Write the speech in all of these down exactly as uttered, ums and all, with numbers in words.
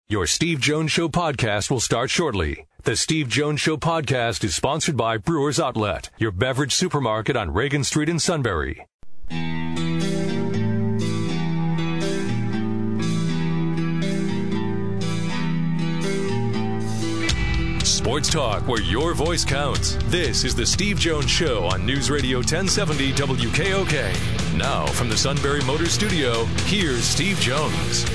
Your Steve Jones Show podcast will start shortly. The Steve Jones Show podcast is sponsored by Brewers Outlet, your beverage supermarket on Reagan Street in Sunbury. Sports talk where your voice counts. This is the Steve Jones Show on News Radio ten seventy W K O K. Now, from the Sunbury Motor Studio, here's Steve Jones.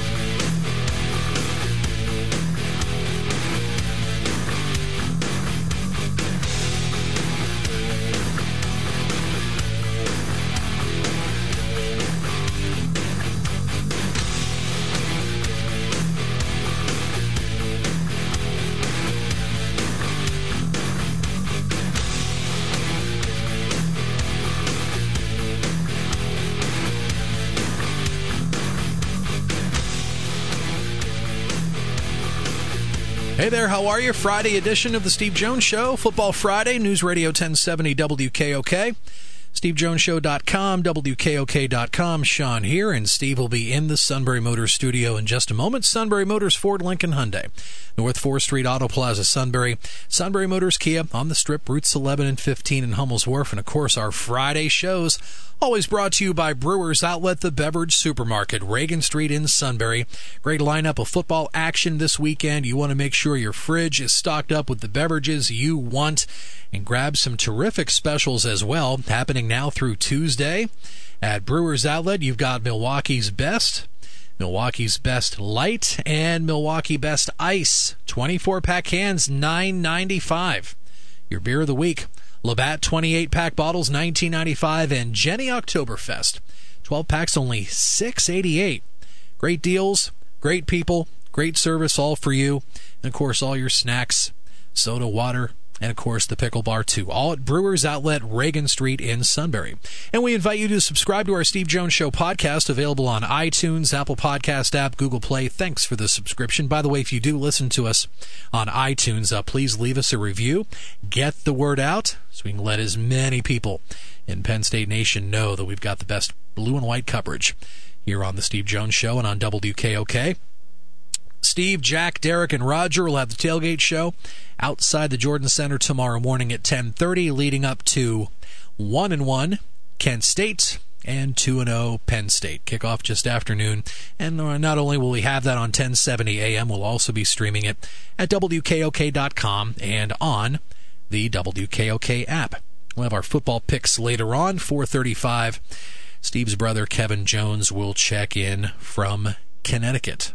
Hey there, how are you? Friday edition of the Steve Jones Show, Football Friday, News Radio ten seventy W K O K, steve jones show dot com, W K O K dot com. Sean here, and Steve will be in the Sunbury Motors studio in just a moment. Sunbury Motors, Ford, Lincoln, Hyundai, North fourth Street, Auto Plaza, Sunbury, Sunbury Motors, Kia, on the Strip, routes eleven and fifteen in Hummel's Wharf, and of course our Friday shows, always brought to you by Brewers Outlet, the beverage supermarket, Reagan Street in Sunbury. Great lineup of football action this weekend. You want to make sure your fridge is stocked up with the beverages you want, and grab some terrific specials as well, happening now through Tuesday. At Brewers Outlet, you've got Milwaukee's Best, Milwaukee's Best Light, and Milwaukee Best Ice. twenty-four pack cans, nine ninety-five. Your beer of the week, Labatt twenty-eight pack bottles, nineteen ninety-five, and Jenny Oktoberfest, twelve packs, only six eighty-eight. Great deals, great people, great service, all for you. And of course, all your snacks, soda, water, and of course the pickle bar too. All at Brewers Outlet, Reagan Street in Sunbury. And we invite you to subscribe to our Steve Jones Show podcast, available on iTunes, Apple Podcast app, Google Play. Thanks for the subscription. By the way, if you do listen to us on iTunes, uh, please leave us a review. Get the word out so we can let as many people in Penn State Nation know that we've got the best blue and white coverage here on the Steve Jones Show and on W K O K. Steve, Jack, Derek, and Roger will have the tailgate show outside the Jordan Center tomorrow morning at ten thirty, leading up to one and one Kent State and two and oh Penn State. Kickoff just afternoon. And not only will we have that on ten seventy A M, we'll also be streaming it at W K O K dot com and on the W K O K app. We'll have our football picks later on, four thirty-five. Steve's brother, Kevin Jones, will check in from Connecticut.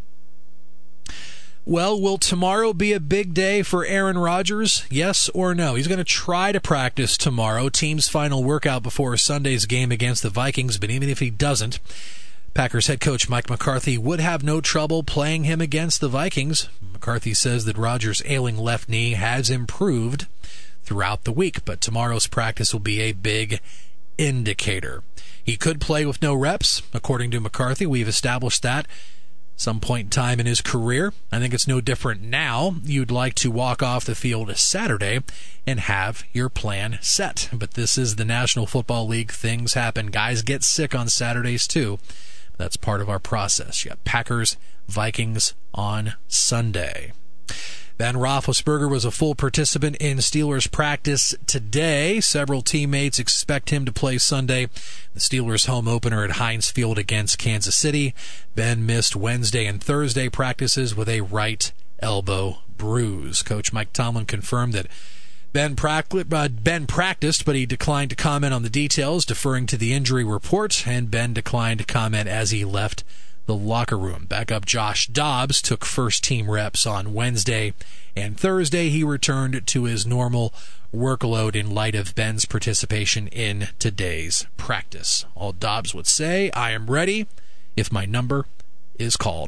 Well, will tomorrow be a big day for Aaron Rodgers? Yes or no? He's going to try to practice tomorrow, team's final workout before Sunday's game against the Vikings, but even if he doesn't, Packers head coach Mike McCarthy would have no trouble playing him against the Vikings. McCarthy says that Rodgers' ailing left knee has improved throughout the week, but tomorrow's practice will be a big indicator. He could play with no reps, according to McCarthy. We've established that some point in time in his career. I think it's no different now. You'd like to walk off the field Saturday and have your plan set. But this is the National Football League. Things happen. Guys get sick on Saturdays too. That's part of our process. You got Packers, Vikings on Sunday. Ben Roethlisberger was a full participant in Steelers practice today. Several teammates expect him to play Sunday. The Steelers' home opener at Heinz Field against Kansas City. Ben missed Wednesday and Thursday practices with a right elbow bruise. Coach Mike Tomlin confirmed that Ben, ben practiced, but he declined to comment on the details, deferring to the injury report, and Ben declined to comment as he left the locker room. Backup Josh Dobbs took first-team reps on Wednesday and Thursday. He returned to his normal workload in light of Ben's participation in today's practice. All Dobbs would say, I am ready if my number is called.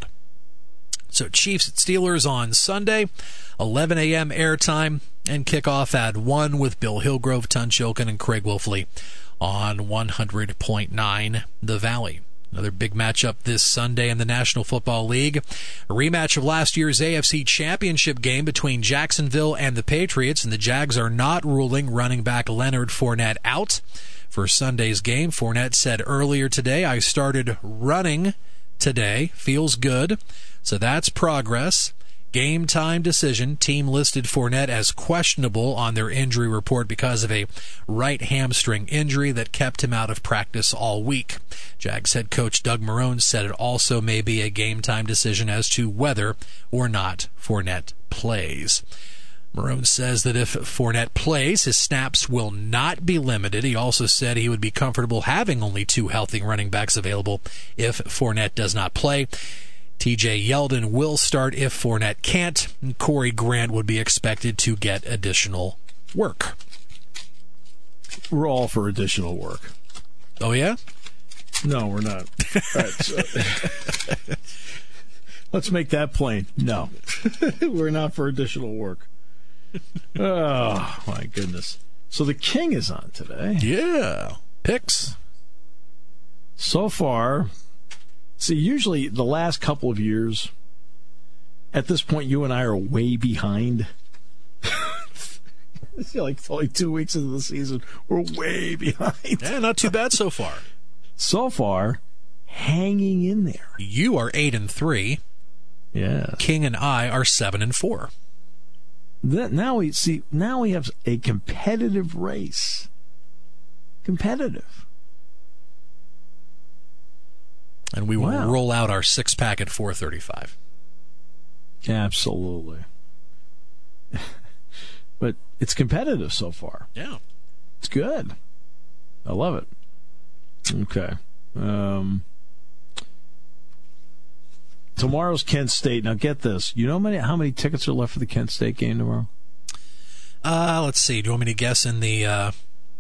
So Chiefs at Steelers on Sunday, eleven a.m. airtime, and kickoff at one with Bill Hillgrove, Tun Chilkin, and Craig Wolfley on one hundred point nine The Valley. Another big matchup this Sunday in the National Football League. A rematch of last year's A F C Championship game between Jacksonville and the Patriots, and the Jags are not ruling running back Leonard Fournette out for Sunday's game. Fournette said earlier today, I started running today. Feels good. So that's progress. game time decision. Team listed Fournette as questionable on their injury report because of a right hamstring injury that kept him out of practice all week. Jags head coach Doug Marrone said it also may be a game time decision as to whether or not Fournette plays. Marrone says that if Fournette plays, his snaps will not be limited. He also said he would be comfortable having only two healthy running backs available if Fournette does not play. T J Yeldon will start if Fournette can't, and Corey Grant would be expected to get additional work. We're all for additional work. Oh, yeah? No, we're not. All right, so let's make that plain. No, we're not for additional work. Oh, my goodness. So the King is on today. Yeah. Picks. So far, see, usually the last couple of years, at this point, you and I are way behind. It's like it's only two weeks into the season. We're way behind. Yeah, not too bad so far. So far, hanging in there. You are eight and three. Yeah. King and I are seven and four. That, now we see. Now we have a competitive race. Competitive. And we will Wow. roll out our six pack at four thirty-five. Absolutely. But it's competitive so far. Yeah. It's good. I love it. Okay. Um, tomorrow's Kent State. Now get this. You know how many, how many tickets are left for the Kent State game tomorrow? Uh, let's see. Do you want me to guess in the, uh,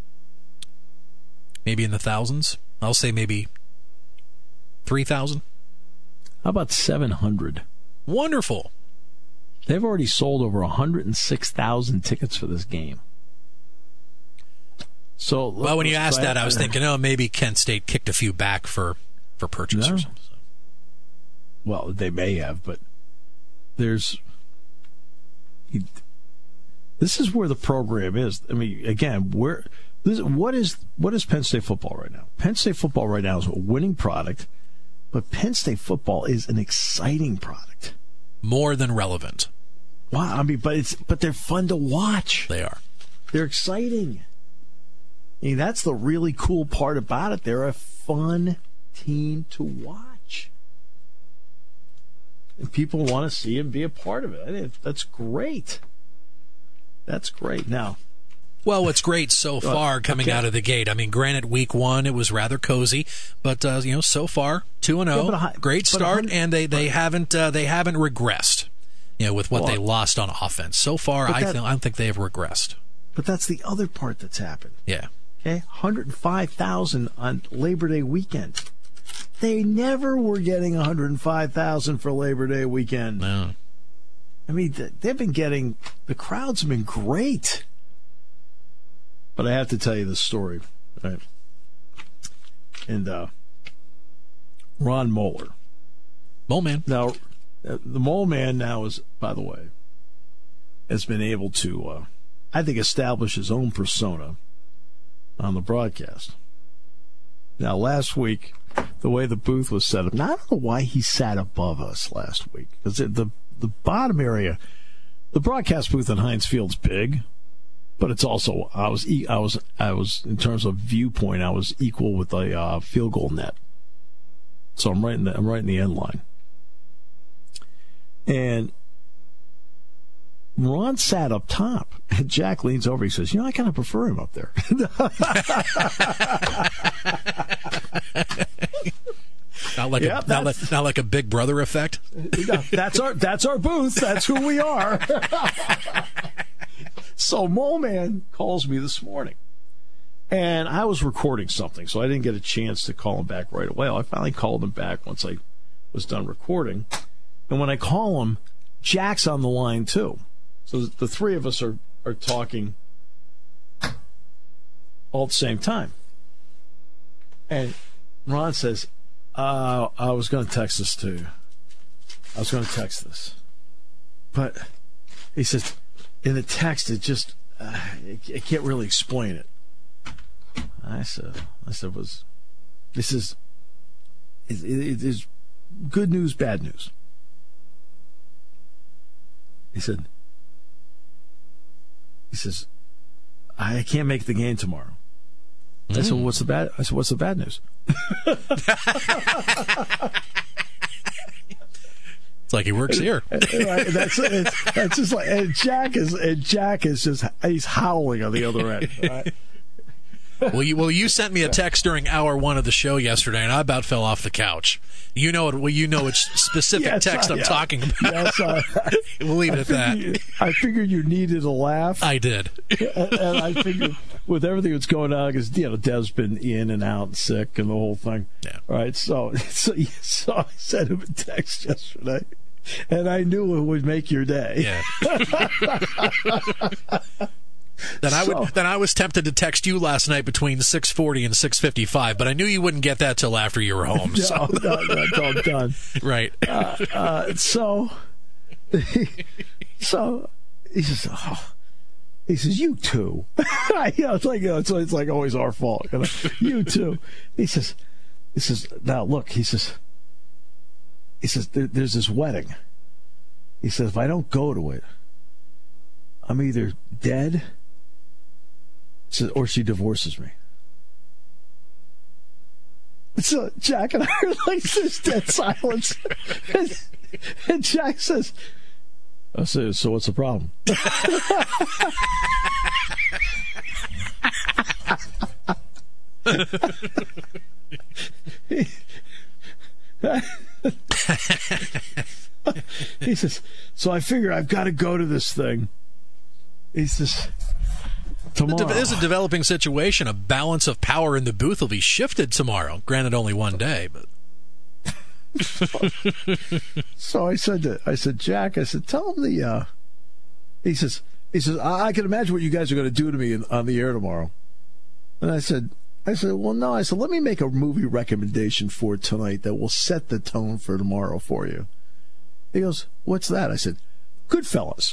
maybe in the thousands? I'll say maybe three thousand. How about seven hundred? Wonderful. They've already sold over one hundred six thousand tickets for this game. So, Well, when you asked that, I was thinking, oh, maybe Kent State kicked a few back for, for purchase No. or something. Well, they may have, but there's... This is where the program is. I mean, again, where this, what is what is Penn State football right now? Penn State football right now is a winning product, but Penn State football is an exciting product. More than relevant. Wow, I mean, but it's but they're fun to watch. They are. They're exciting. I mean, that's the really cool part about it. They're a fun team to watch. And people want to see and be a part of it. I think that's great. That's great. Now, Well, what's great so far coming okay. out of the gate, I mean, granted, week one, it was rather cozy, but, uh, you know, so far, two and Yeah, but a oh, hi- great but a start, hundred- and they, they haven't uh, they haven't regressed, you know, with what Well, they lost on offense. So far, but I, that- th- I don't think they have regressed. but that's the other part that's happened. Yeah. Okay, one hundred five thousand on Labor Day weekend. They never were getting one hundred five thousand for Labor Day weekend. No. I mean, th- they've been getting, the crowds have been great. But I have to tell you this story. Right? And uh, Ron Moeller. Mole Man. Now, uh, the Mole Man now is, by the way, has been able to, uh, I think, establish his own persona on the broadcast. Now, last week, the way the booth was set up, now I don't know why he sat above us last week, because the the bottom area, the broadcast booth in Heinz Field's big, but it's also I was e- I was I was in terms of viewpoint, I was equal with the uh, field goal net, so I'm right in the I'm right in the end line, and Ron sat up top, and Jack leans over. He says, "You know, I kind of prefer him up there." Not like, Yep, a, not, like, not like a Big Brother effect. that's our that's our booth. That's who we are. So Mole Man calls me this morning, and I was recording something, so I didn't get a chance to call him back right away. I finally called him back once I was done recording, and when I call him, Jack's on the line too. So the three of us are are talking all at the same time, and Ron says, Uh, I was going to text this to you. I was going to text this. But he says, in the text, it just, uh, I can't really explain it. I said, I said, was, this is, it, it, it is good news, bad news. He said, he says, I can't make the game tomorrow. Mm. I said, well, what's the bad? I said, what's the bad news? It's like he works here. Right, that's it's, that's just like and Jack is and Jack is just he's howling on the other end. Right? Well, you well you sent me a text during hour one of the show yesterday, and I about fell off the couch. You know it. Well, you know which specific yes, text I, I'm yeah. talking about. Yes, I, we'll leave it I at that. You, I figured you needed a laugh. I did, and, and I figured with everything that's going on, because you know Dev's been in and out and sick and the whole thing. Yeah. Right. So, so, so I sent him a text yesterday, and I knew it would make your day. Yeah. Then I would. So, then I was tempted to text you last night between six forty and six fifty-five, but I knew you wouldn't get that till after you were home. No, so. no, no, it's all done. Right. Uh, uh, so, so he says, oh, he says, you too. you know, it's like you know, it's, it's like always our fault. You know? You too. He says, he says, now look. He says, he says, there, there's this wedding. He says, if I don't go to it, I'm either dead. Or she divorces me. So Jack and I are like this dead silence. And, and Jack says, I said, so what's the problem? he, he says, so I figure I've got to go to this thing. He says, tomorrow. It is a developing situation. A balance of power in the booth will be shifted tomorrow. Granted, only one day, but. so, so I said to I said, Jack, I said, tell him the. Uh, he says, he says, I, I can imagine what you guys are going to do to me in, on the air tomorrow. And I said, I said, well, no. I said, let me make a movie recommendation for tonight that will set the tone for tomorrow for you. He goes, what's that? I said, Goodfellas.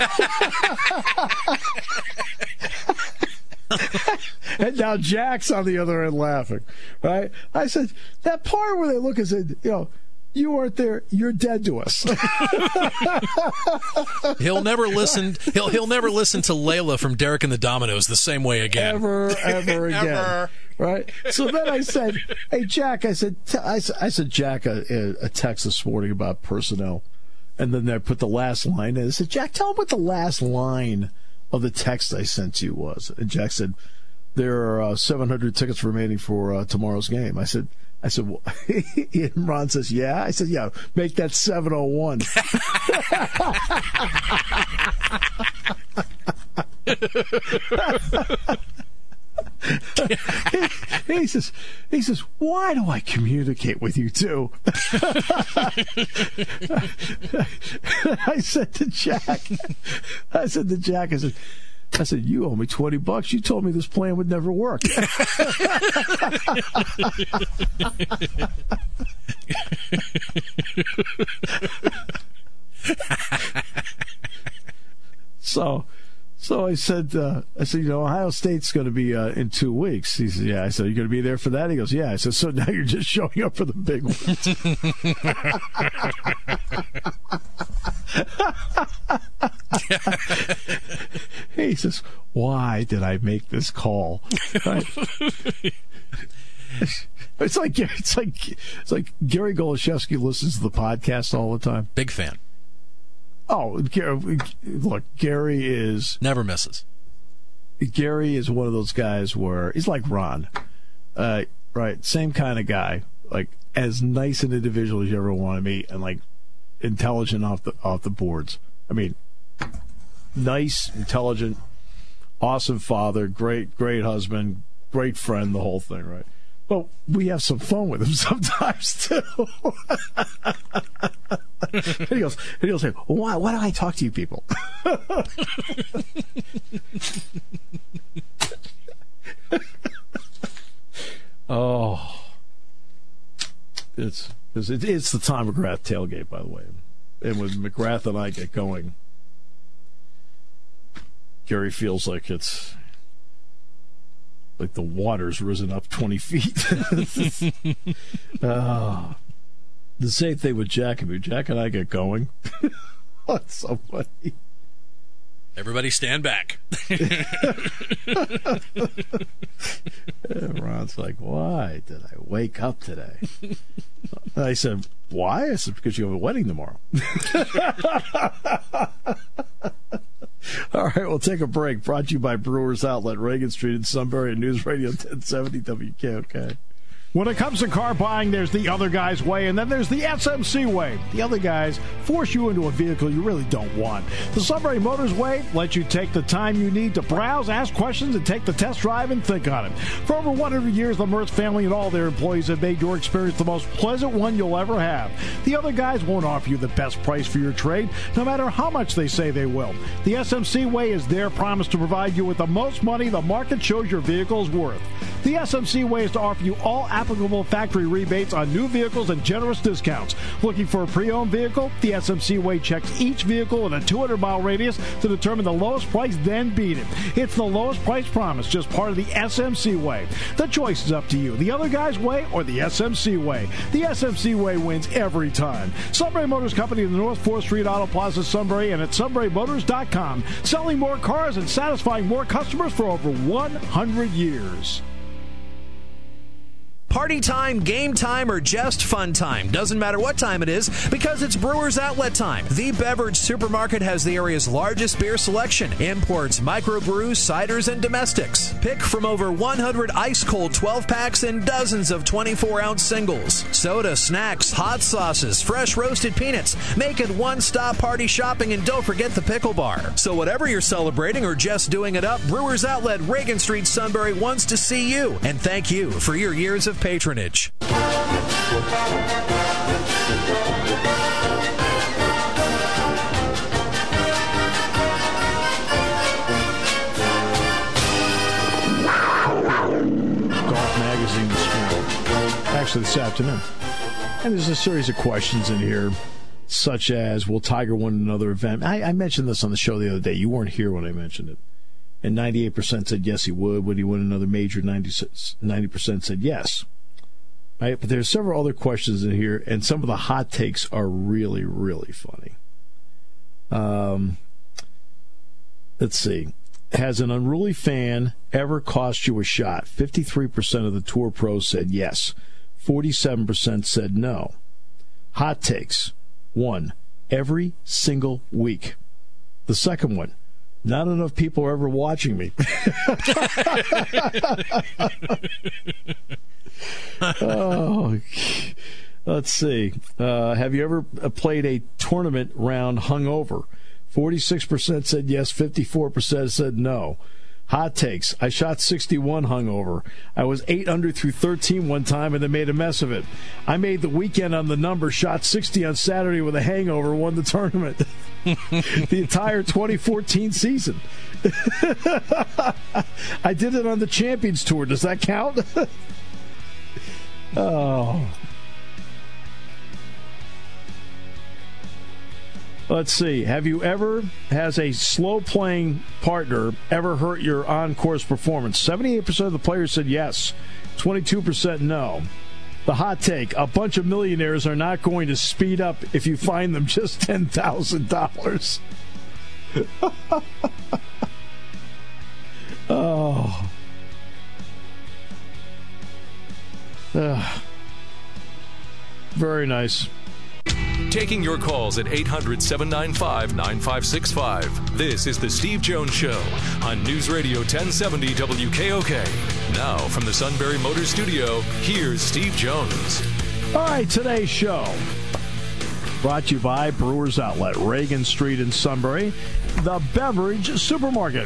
And now Jack's on the other end laughing, right? I said, that part where they look and said, you know, you weren't there, you're dead to us. He'll never listen he'll he'll never listen to Layla from Derek and the Dominoes the same way again. Ever, ever again. Ever. Right? So then I said, hey, Jack, I said, t- I, I said, Jack, a, a text this morning about personnel. And then I put the last line in. I said, Jack, tell him what the last line of the text I sent you was. And Jack said, there are uh, seven hundred tickets remaining for uh, tomorrow's game. I said, I said, well, and Ron says, yeah. I said, yeah, make that seven oh one. he, he says, he says, why do I communicate with you two? I said to Jack, I said to Jack, I said, I said, you owe me twenty bucks. You told me this plan would never work. so, so I said, uh, I said, you know, Ohio State's going to be uh, in two weeks. He said, yeah. I said, are you going to be there for that? He goes, yeah. I said, so now you're just showing up for the big ones. He says, why did I make this call? Right? It's like it's like it's like Gary Goloszewski listens to the podcast all the time. Big fan. Oh, look, Gary is never misses. Gary is one of those guys where he's like Ron, uh, right? Same kind of guy, like as nice an individual as you ever want to meet, and like intelligent off the off the boards. I mean, nice, intelligent, awesome father, great, great husband, great friend, the whole thing, right? But we have some fun with him sometimes too. And he goes, and he'll say, well, why, why do I talk to you people? Oh, it's, it's it's the Tom McGrath tailgate, by the way. And when McGrath and I get going, Gary feels like it's like the water's risen up twenty feet. uh, the same thing with Jack and me. Jack and I get going. That's so funny. Everybody stand back. Ron's like, why did I wake up today? I said, why? I said, because you have a wedding tomorrow. All right, we'll take a break. Brought to you by Brewers Outlet, Reagan Street in Sunbury, and News Radio ten seventy W K O K. When it comes to car buying, there's the other guy's way, and then there's the S M C way. The other guys force you into a vehicle you really don't want. The Sunbury Motors way lets you take the time you need to browse, ask questions, and take the test drive and think on it. For over one hundred years, the Mertz family and all their employees have made your experience the most pleasant one you'll ever have. The other guys won't offer you the best price for your trade, no matter how much they say they will. The S M C way is their promise to provide you with the most money the market shows your vehicle is worth. The S M C way is to offer you all applicable factory rebates on new vehicles and generous discounts. Looking for a pre-owned vehicle? The S M C way checks each vehicle in a two hundred mile radius to determine the lowest price, then beat it. It's the lowest price promise, just part of the S M C way. The choice is up to you. The other guy's way or the S M C way. The S M C way wins every time. Sunbury Motors Company in the North fourth Street Auto Plaza, Sunbury, and at sunbury motors dot com. Selling more cars and satisfying more customers for over one hundred years. Party time, game time, or just fun time. Doesn't matter what time it is, because it's Brewers Outlet time. The Beverage Supermarket has the area's largest beer selection. Imports, microbrews, ciders, and domestics. Pick from over one hundred ice-cold twelve-packs and dozens of twenty-four ounce singles. Soda, snacks, hot sauces, fresh roasted peanuts. Make it one-stop party shopping, and don't forget the pickle bar. So whatever you're celebrating or just doing it up, Brewers Outlet, Reagan Street, Sunbury wants to see you. And thank you for your years of patronage. Golf Magazine this morning, actually this afternoon. And there's a series of questions in here, such as, will Tiger win another event? I, I mentioned this on the show the other day. You weren't here when I mentioned it. And ninety-eight percent said yes, he would. Would he win another major? ninety percent said yes. Right? But there's several other questions in here, and some of the hot takes are really, really funny. Um, let's see. Has an unruly fan ever cost you a shot? fifty-three percent of the tour pros said yes. forty-seven percent said no. Hot takes. One, every single week. The second one, not enough people are ever watching me. Oh, let's see. Uh, have you ever played a tournament round hungover? forty-six percent said yes, fifty-four percent said no. Hot takes. I shot sixty-one hungover. I was eight under through thirteen one time and then made a mess of it. I made the weekend on the number, shot sixty on Saturday with a hangover, won the tournament. The entire twenty fourteen season. I did it on the Champions Tour. Does that count? Oh. Let's see. Have you ever, has a slow-playing partner ever hurt your on-course performance? seventy-eight percent of the players said yes. twenty-two percent no. The hot take, a bunch of millionaires are not going to speed up if you find them just ten thousand dollars. Oh. Uh, very nice. Taking your calls at eight hundred, seven nine five, nine five six five. This is the Steve Jones Show on News Radio ten seventy W K O K. Now from the Sunbury Motors Studio, here's Steve Jones. All right, today's show brought to you by Brewers Outlet, Reagan Street in Sunbury, the Beverage Supermarket.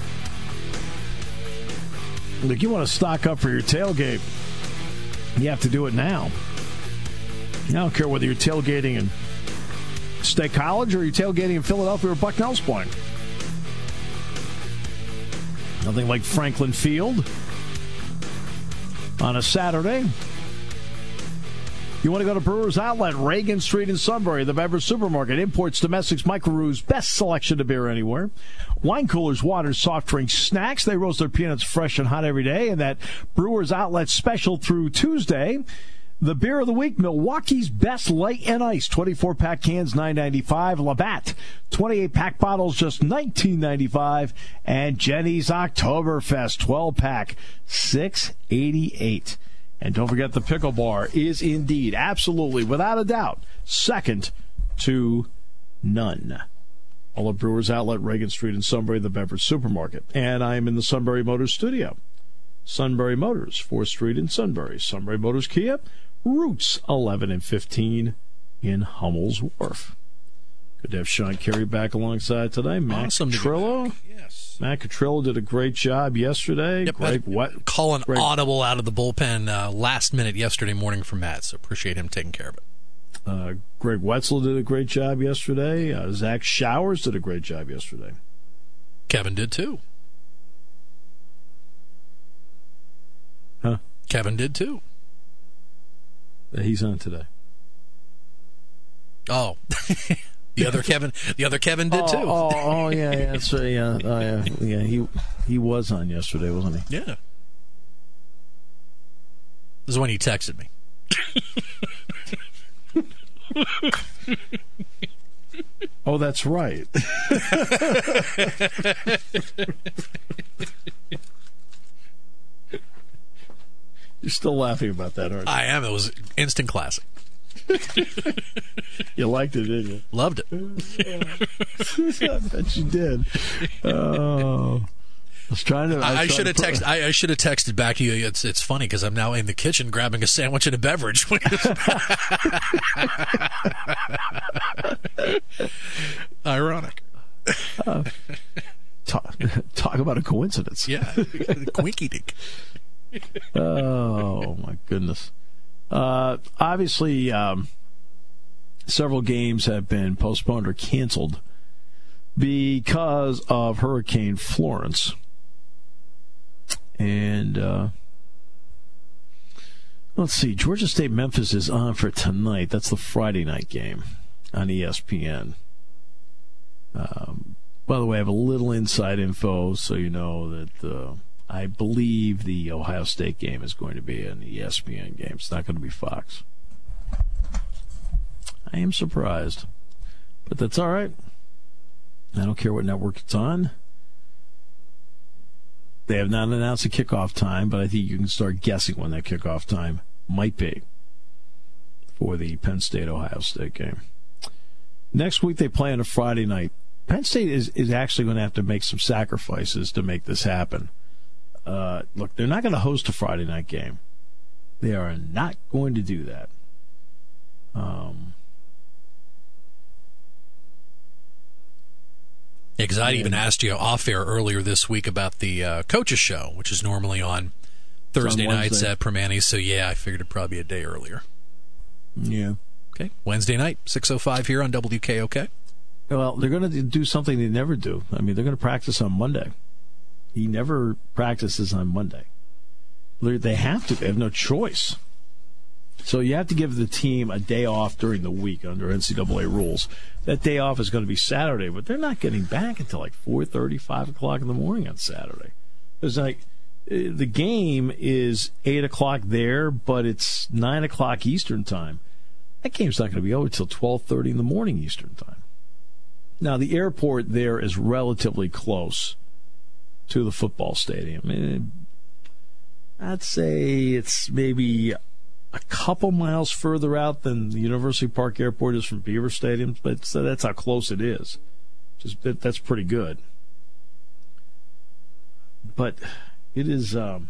Look, you want to stock up for your tailgate, you have to do it now. I don't care whether you're tailgating in State College or you're tailgating in Philadelphia or Bucknell's playing. Nothing like Franklin Field on a Saturday. You want to go to Brewers Outlet, Reagan Street in Sunbury, the Beverage Supermarket. Imports, domestics, microbrews, best selection of beer anywhere. Wine coolers, waters, soft drinks, snacks. They roast their peanuts fresh and hot every day. And that Brewers Outlet special through Tuesday. The beer of the week, Milwaukee's Best Light and Ice, twenty-four pack cans, nine ninety-five. Labatt, twenty-eight pack bottles, just nineteen ninety-five. And Jenny's Oktoberfest, twelve pack, six eighty-eight. And don't forget, the Pickle Bar is indeed, absolutely, without a doubt, second to none. All at Brewers Outlet, Reagan Street in Sunbury, the Beverage Supermarket. And I'm in the Sunbury Motors studio. Sunbury Motors, fourth Street in Sunbury. Sunbury Motors Kia, routes eleven and fifteen in Hummel's Wharf. Good to have Sean Carey back alongside today. Matt Awesome Catrillo. Yes. Matt Catrillo did a great job yesterday. Yep, Greg Wet- calling Greg- audible out of the bullpen uh, last minute yesterday morning for Matt, so appreciate him taking care of it. Uh, Greg Wetzel did a great job yesterday. Uh, Zach Showers did a great job yesterday. Kevin did too. Huh? Kevin did too. He's on today. Oh, the other Kevin, the other Kevin did oh, too. Oh, oh, yeah, yeah, so, yeah, oh, yeah, yeah. He he was on yesterday, wasn't he? Yeah. This is when he texted me. Oh, that's right. You're still laughing about that, aren't you? I am. It was instant classic. You liked it, didn't you? Loved it. I bet you did. Oh, I was trying to. I, I, I should have texted. I, I should have texted back to you. It's it's funny because I'm now in the kitchen grabbing a sandwich and a beverage. Ironic. Uh, talk, talk about a coincidence. Yeah, quinky dink. Oh my goodness. Uh, obviously, um, several games have been postponed or canceled because of Hurricane Florence. And uh, let's see, Georgia State Memphis is on for tonight. That's the Friday night game on E S P N. Um, by the way, I have a little inside info, so you know that uh, I believe the Ohio State game is going to be an E S P N game. It's not going to be Fox. I am surprised, but that's all right. I don't care what network it's on. They have not announced a kickoff time, but I think you can start guessing when that kickoff time might be for the Penn State-Ohio State game. Next week they play on a Friday night. Penn State is, is actually going to have to make some sacrifices to make this happen. Uh, look, they're not going to host a Friday night game. They are not going to do that. Um, Yeah, because I even asked you off air earlier this week about the uh, coaches show, which is normally on Thursday on nights at Permanis. So yeah, I figured it'd probably be a day earlier. Yeah. Okay, Wednesday night, six oh five here on W K O K. Well, they're going to do something they never do. I mean, they're going to practice on Monday. He never practices on Monday. They have to. They have no choice. So you have to give the team a day off during the week under N C double A rules. That day off is going to be Saturday, but they're not getting back until like four thirty, five o'clock in the morning on Saturday. It's like the game is eight o'clock there, but it's nine o'clock Eastern time. That game's not going to be over until twelve thirty in the morning Eastern time. Now, the airport there is relatively close to the football stadium. I'd say it's maybe a couple miles further out than the University Park Airport is from Beaver Stadium, but so that's how close it is. Just that's pretty good. But it is. Um,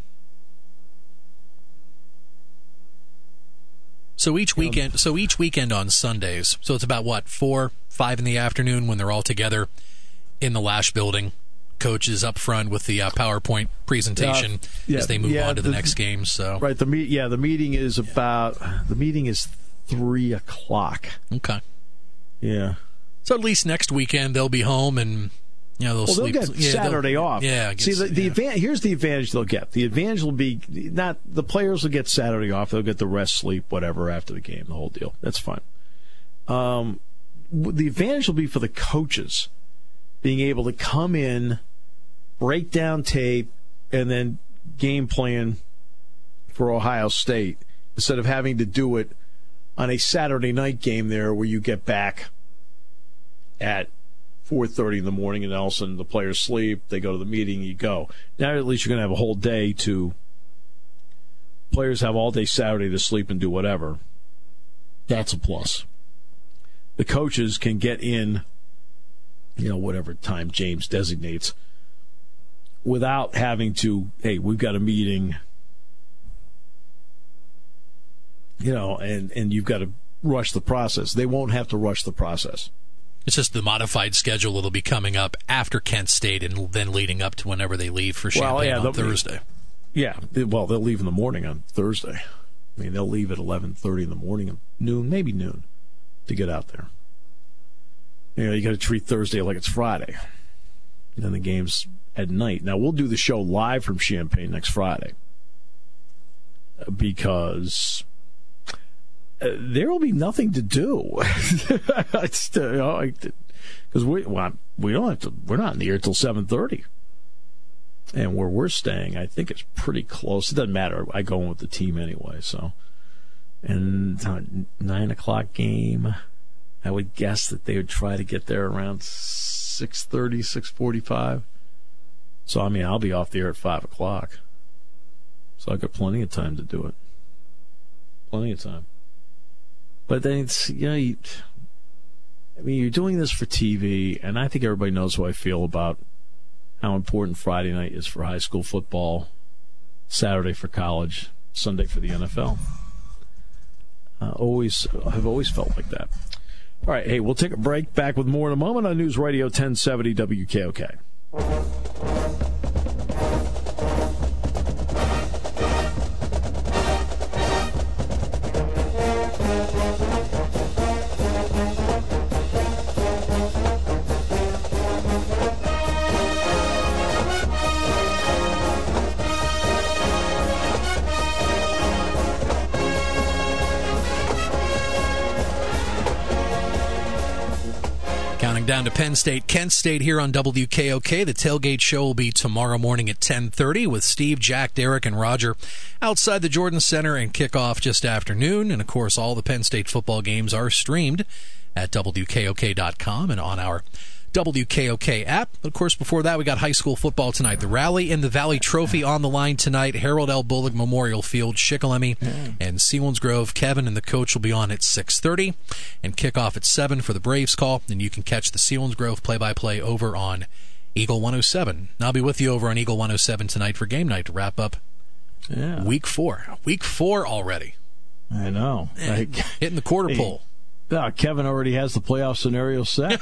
so each weekend, so each weekend on Sundays. So it's about what four, five in the afternoon when they're all together in the Lash Building. Coaches up front with the uh, PowerPoint presentation uh, yeah, as they move yeah, on to the, the next game. So right, the meet, yeah, the meeting is about the meeting is three o'clock. Okay, yeah. So at least next weekend they'll be home and you know they'll well, sleep. They'll get yeah, Saturday off. Yeah. See, the, the yeah. advan- here's the advantage they'll get. The advantage will be not the players will get Saturday off. They'll get the rest, sleep, whatever after the game. The whole deal. That's fine. Um, the advantage will be for the coaches being able to come in, break down tape, and then game plan for Ohio State instead of having to do it on a Saturday night game there where you get back at four thirty in the morning and all of a sudden the players sleep, they go to the meeting, you go. Now at least you're going to have a whole day to, players have all day Saturday to sleep and do whatever. That's a plus. The coaches can get in, you know, whatever time James designates, without having to, hey, we've got a meeting, you know, and, and you've got to rush the process. They won't have to rush the process. It's just the modified schedule that'll be coming up after Kent State and then leading up to whenever they leave for Champaign well, yeah, on Thursday. Yeah, well, they'll leave in the morning on Thursday. I mean, they'll leave at eleven thirty in the morning, noon, maybe noon, to get out there. You know, you got to treat Thursday like it's Friday. And then the game's at night. Now, we'll do the show live from Champaign next Friday because uh, there will be nothing to do. It's, uh, you know, because we well, we don't have to. We're not in the air till seven thirty. And where we're staying, I think it's pretty close. It doesn't matter. I go in with the team anyway. So, and uh, nine o'clock game, I would guess that they would try to get there around six thirty, six forty-five. So, I mean, I'll be off the air at five o'clock. So I've got plenty of time to do it. Plenty of time. But then it's, you know, you, I mean, you're doing this for T V, and I think everybody knows how I feel about how important Friday night is for high school football, Saturday for college, Sunday for the N F L. Uh, always, I've always felt like that. All right, hey, we'll take a break. Back with more in a moment on News Radio ten seventy W K O K. Down to Penn State, Kent State here on W K O K. The tailgate show will be tomorrow morning at ten thirty with Steve, Jack, Derek, and Roger outside the Jordan Center, and kickoff just after noon. And, of course, all the Penn State football games are streamed at W K O K dot com and on our W K O K app. Of course, before that, we got high school football tonight. The Rally in the Valley Trophy on the line tonight. Harold L. Bullock Memorial Field, Shikellamy and Selinsgrove. Kevin and the coach will be on at six thirty, and kickoff at seven for the Braves call. And you can catch the Selinsgrove play-by-play over on Eagle one oh seven. And I'll be with you over on Eagle one oh seven tonight for game night to wrap up yeah. week four. Week four already. I know. Man, like, hitting the quarter hey. pole. Uh, Kevin already has the playoff scenario set.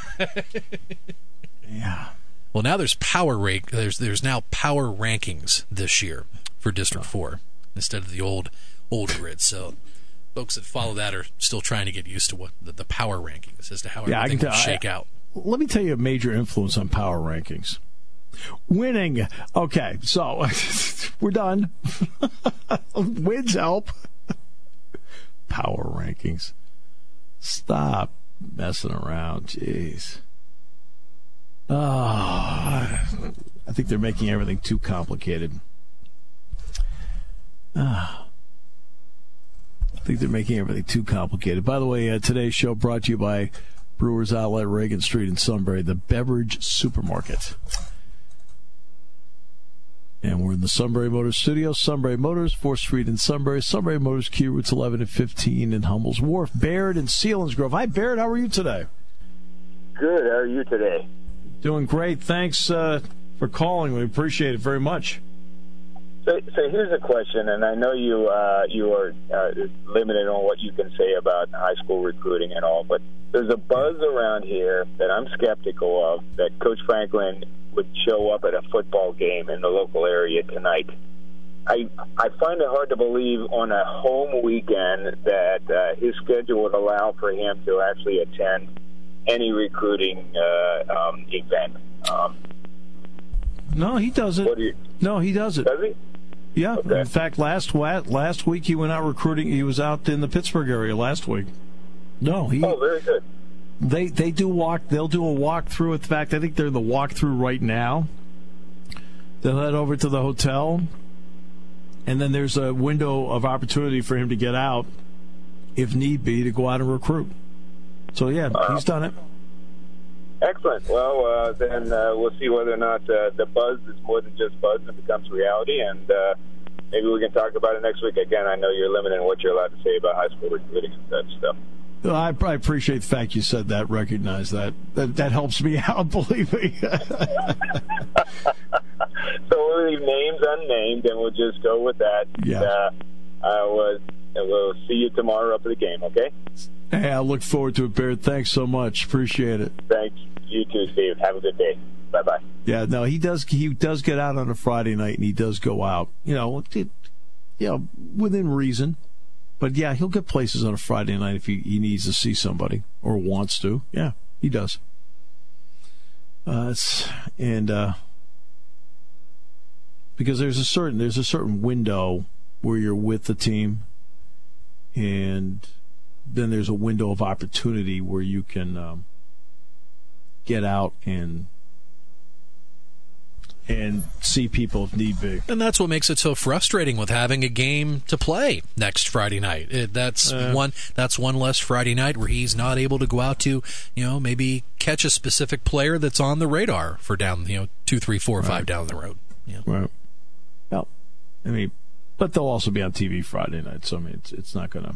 Yeah. Well, now there's power rank. There's there's now power rankings this year for District Four instead of the old old grid. So folks that follow that are still trying to get used to what the, the power rankings as to how yeah, everything will tell, shake I, out. Let me tell you a major influence on power rankings. Winning. Okay, so we're done. Wins help. Power rankings. Stop messing around. Jeez. Oh, I think they're making everything too complicated. Oh, I think they're making everything too complicated. By the way, uh, today's show brought to you by Brewers Outlet, Reagan Street in Sunbury, the beverage supermarket. And we're in the Sunbury Motors studio. Sunbury Motors, fourth Street in Sunbury. Sunbury Motors, key routes eleven and fifteen in Hummel's Wharf. Baird and Selinsgrove. Hi, Baird. How are you today? Good. How are you today? Doing great. Thanks uh, for calling. We appreciate it very much. So, so here's a question, and I know you uh, you are uh, limited on what you can say about high school recruiting and all, but there's a buzz around here that I'm skeptical of that Coach Franklin would show up at a football game in the local area tonight. I I find it hard to believe on a home weekend that uh, his schedule would allow for him to actually attend any recruiting uh, um, event. Um, no, he doesn't. What do you, no, he doesn't. Does he? Yeah. Okay. In fact, last last week he went out recruiting. He was out in the Pittsburgh area last week. No, he. Oh, very good. They they do walk. They'll do a walkthrough. In fact, I think they're in the walkthrough right now. They'll head over to the hotel, And then there's a window of opportunity for him to get out, if need be, to go out and recruit. So, yeah, uh, he's done it. Excellent. Well, uh, then uh, we'll see whether or not uh, the buzz is more than just buzz and becomes reality, and uh, maybe we can talk about it next week. Again, I know you're limited in what you're allowed to say about high school recruiting and such stuff. Well, I, I appreciate the fact you said that, recognize that. That, that helps me out, believe me. So we'll leave names unnamed, and we'll just go with that. Yeah. Uh, I was, and we'll see you tomorrow up at the game, okay? Hey, I look forward to it, Baird. Thanks so much. Appreciate it. Thanks. You too, Steve. Have a good day. Bye-bye. Yeah, no, he does He does get out on a Friday night, and he does go out, you know, it, you know, within reason. But, yeah, he'll get places on a Friday night if he, he needs to see somebody or wants to. Yeah, he does. Uh, it's, and uh, because there's a certain there's a certain window where you're with the team, and then there's a window of opportunity where you can um, get out and and see people if need be. And that's what makes it so frustrating with having a game to play next Friday night. It, that's uh, one that's one less Friday night where he's not able to go out to, you know, maybe catch a specific player that's on the radar for down, you know, two, three, four, right. five down the road. Yeah. Right. Well, I mean, but they'll also be on T V Friday night, so I mean, it's it's not going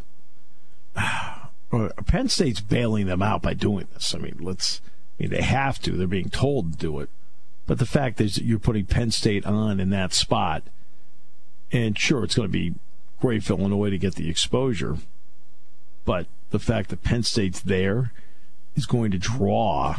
to. Penn State's bailing them out by doing this. I mean, let's. I mean, they have to. They're being told to do it. But the fact is that you're putting Penn State on in that spot, and sure, it's going to be great for Illinois to get the exposure, but the fact that Penn State's there is going to draw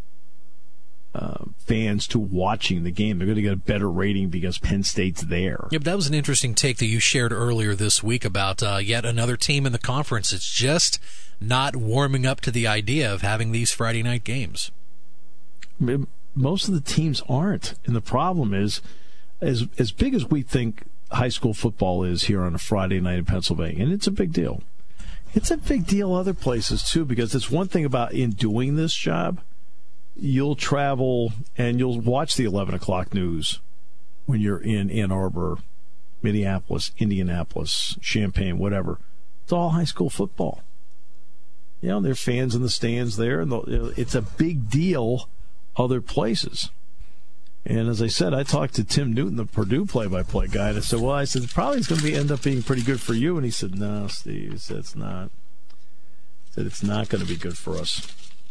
uh, fans to watching the game. They're going to get a better rating because Penn State's there. Yeah, but that was an interesting take that you shared earlier this week about uh, yet another team in the conference. It's just not warming up to the idea of having these Friday night games. It, Most of the teams aren't. And the problem is, as as big as we think high school football is here on a Friday night in Pennsylvania, and it's a big deal. It's a big deal other places, too, because it's one thing about in doing this job, you'll travel and you'll watch the eleven o'clock news when you're in Ann Arbor, Minneapolis, Indianapolis, Champaign, whatever. It's all high school football. You know, there are fans in the stands there, and it's a big deal other places. And as I said, I talked to Tim Newton, the Purdue play-by-play guy, and I said, well, I said, probably it's going to be end up being pretty good for you. And he said, no, Steve, he said, it's not. He said, it's not going to be good for us.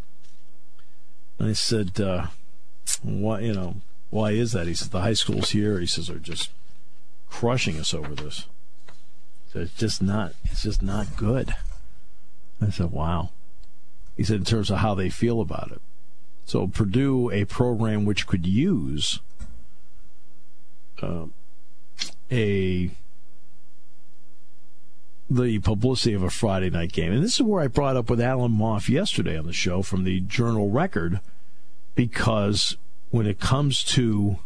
And I said, uh, why, you know, why is that? He said, the high schools here, he says, are just crushing us over this. So it's just not, it's just not good. I said, wow. He said, in terms of how they feel about it. So Purdue, a program which could use uh, a the publicity of a Friday night game. And this is where I brought up with Alan Moff yesterday on the show from the Journal Record, because when it comes to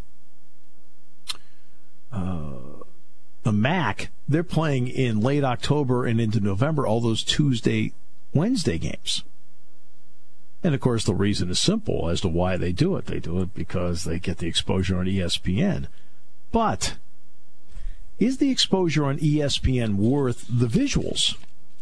uh, the M A C, they're playing in late October and into November, all those Tuesday, Wednesday games. And, of course, the reason is simple as to why they do it. They do it because they get the exposure on E S P N. But is the exposure on E S P N worth the visuals?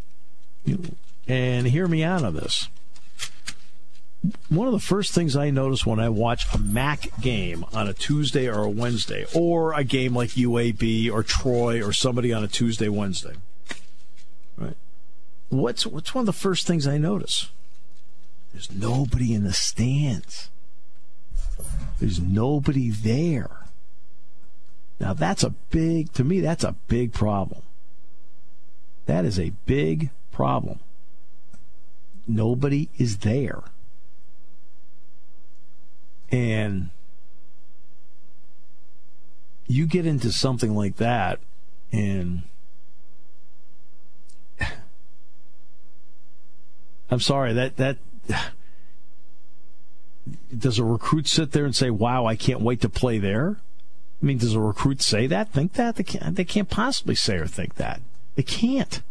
And hear me out on this. One of the first things I notice when I watch a M A C game on a Tuesday or a Wednesday, or a game like U A B or Troy or somebody on a Tuesday, Wednesday, right? What's what's one of the first things I notice? There's nobody in the stands. There's nobody there. Now, that's a big, to me, that's a big problem. That is a big problem. Nobody is there. And you get into something like that, and I'm sorry, that, that, does a recruit sit there and say, wow, I can't wait to play there? I mean, does a recruit say that, think that? They can't, they can't possibly say or think that. They can't.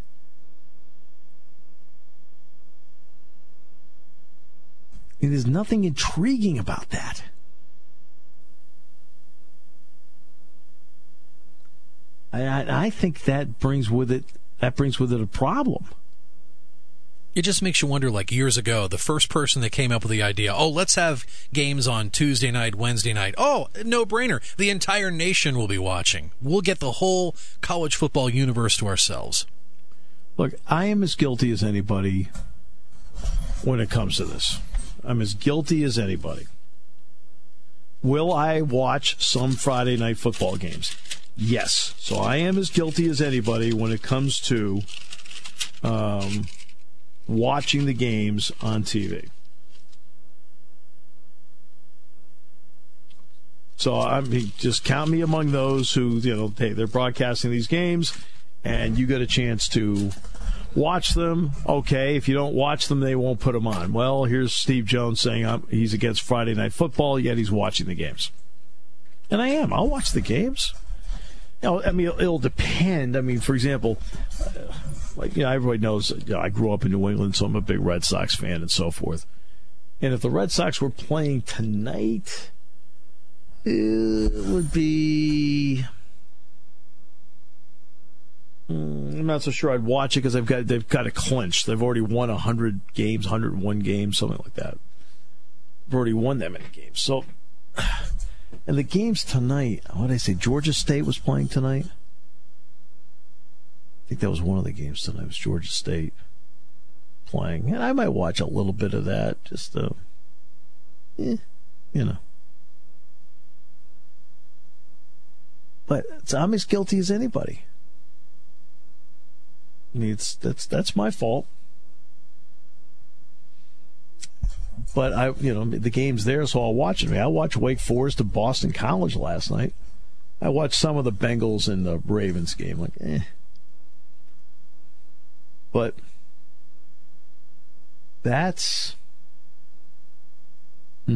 And there's nothing intriguing about that. I, I, I think that brings with it that brings with it a problem. It just makes you wonder, like years ago, the first person that came up with the idea, oh, let's have games on Tuesday night, Wednesday night. Oh, no-brainer. The entire nation will be watching. We'll get the whole college football universe to ourselves. Look, I am as guilty as anybody when it comes to this. I'm as guilty as anybody. Will I watch some Friday night football games? Yes. So I am as guilty as anybody when it comes to um, watching the games on T V. So I mean, just count me among those who, you know, hey, they're broadcasting these games, and you get a chance to watch them. Okay, if you don't watch them, they won't put them on. Well, here's Steve Jones saying I'm, he's against Friday night football, yet he's watching the games. And I am. I'll watch the games. You know, I mean, it'll, it'll depend. I mean, for example, uh, like you know, everybody knows you know, I grew up in New England, so I'm a big Red Sox fan and so forth. And if the Red Sox were playing tonight, it would be. I'm not so sure I'd watch it because they've got they've got it clinched. They've already won one hundred games, one hundred one games, something like that. They've already won that many games. So, and the games tonight, what did I say? Georgia State was playing tonight. I think that was one of the games tonight. It was Georgia State playing, and I might watch a little bit of that. Just, uh, eh, you know. But I'm as guilty as anybody. I mean, it's, that's that's my fault. But I, you know, the game's there, so I'll watch it. I mean, I watched Wake Forest and Boston College last night. I watched some of the Bengals and the Ravens game. Like, eh. But that's hmm,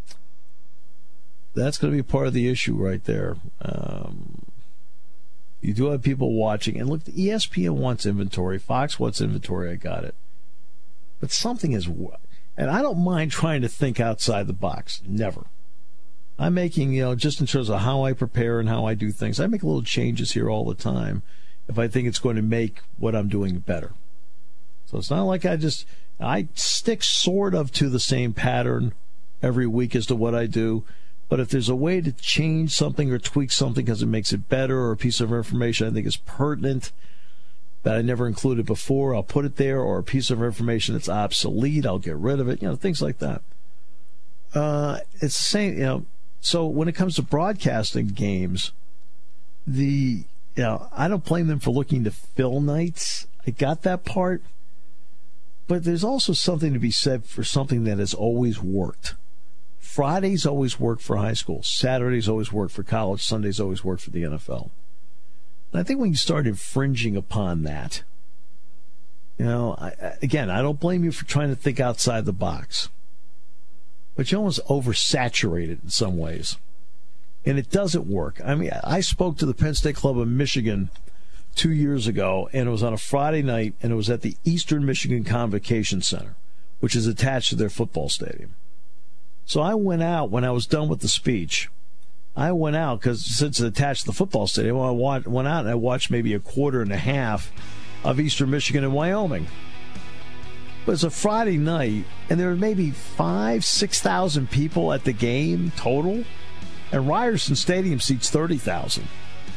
that's going to be part of the issue right there. Um, You do have people watching. And look, the E S P N wants inventory. Fox wants inventory. I got it. But something is... And I don't mind trying to think outside the box. Never. I'm making, you know, just in terms of how I prepare and how I do things, I make little changes here all the time if I think it's going to make what I'm doing better. So it's not like I just... I stick sort of to the same pattern every week as to what I do. But if there's a way to change something or tweak something because it makes it better, or a piece of information I think is pertinent that I never included before, I'll put it there, or a piece of information that's obsolete, I'll get rid of it, you know, things like that. Uh, it's the same, you know, so when it comes to broadcasting games, the, you know, I don't blame them for looking to fill nights. I got that part. But there's also something to be said for something that has always worked. Fridays always work for high school. Saturdays always work for college. Sundays always work for the N F L. And I think when you start infringing upon that, you know, I, again, I don't blame you for trying to think outside the box. But you almost oversaturate it in some ways. And it doesn't work. I mean, I spoke to the Penn State Club of Michigan two years ago, and it was on a Friday night, and it was at the Eastern Michigan Convocation Center, which is attached to their football stadium. So I went out when I was done with the speech. I went out because since it's attached to the football stadium, I went out and I watched maybe a quarter and a half of Eastern Michigan and Wyoming. But it's a Friday night, and there were maybe five, six thousand people at the game total, and Ryerson Stadium seats thirty thousand.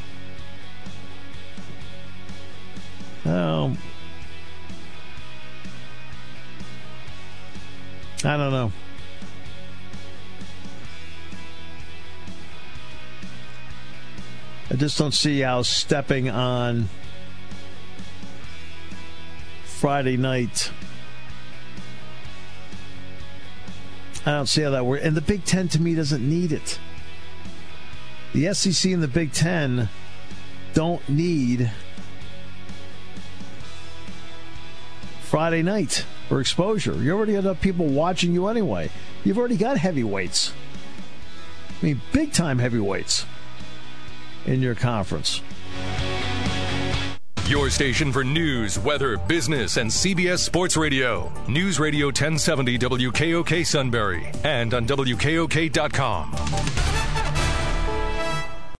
Um, I don't know. I just don't see how stepping on Friday night, I don't see how that works. And the Big Ten, to me, doesn't need it. The S E C and the Big Ten don't need Friday night for exposure. You already got enough people watching you anyway. You've already got heavyweights. I mean, big-time heavyweights in your conference. Your station for news, weather, business, and C B S Sports Radio. News Radio ten seventy W K O K Sunbury and on W K O K dot com.